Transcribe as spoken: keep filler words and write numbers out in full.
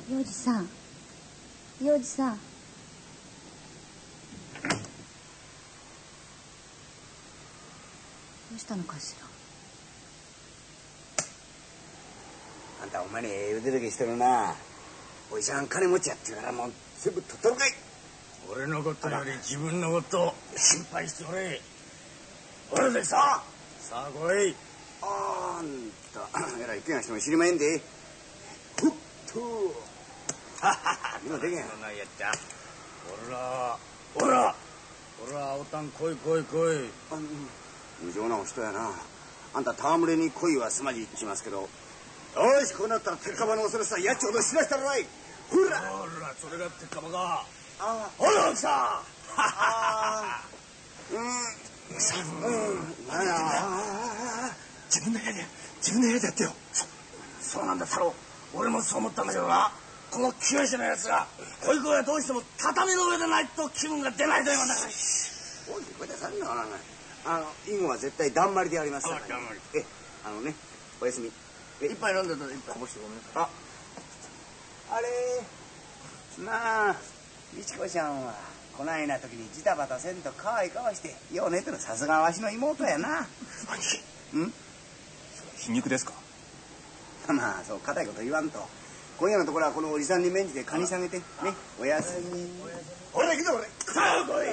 洋次さん、洋次さん。どうしたのかしら。 あんたお前に腕時計してるな。おじさん金持ちやってからもう全部取っとるかい。 俺のことより自分のこと心配しておれ。俺でささあ来い。 あんたえらい怪我しても知りまへんで。ふっとははは今でけんやないやっちゃ。おらおらおらおたん来い来い来い。 あ無情なお人やな。あんた戯れに恋はすまじいって言いますけど、よしこうなったら鉄火の恐ろしさやっちょうど知らしたらない。ほらほらそれが鉄火か。 あほら来た。 あうんさうんなんや自分の部屋で自分の部屋でやってよ。そそうなんだ太郎。俺もそう思ったんだけどな。この清しのやつが恋声はどうしても畳の上でないと気分が出ないと言うんだから。 おいこれ出さんな。あの以後は絶対だんまりでやりますから、ね、 だんまりえあのねおやすみ。 一杯飲んでたら一杯こぼしてごめんなさい。 ああれなあみちこちゃんはこないな時にジタバタせんと可愛い顔してよう寝てる。さすがわしの妹やな。 兄貴ん皮肉ですか。 まあそう固いこと言わんと。今夜のところはこのおじさんに免じてカニ下げてね。おやすみ。 俺だけど俺。さあ来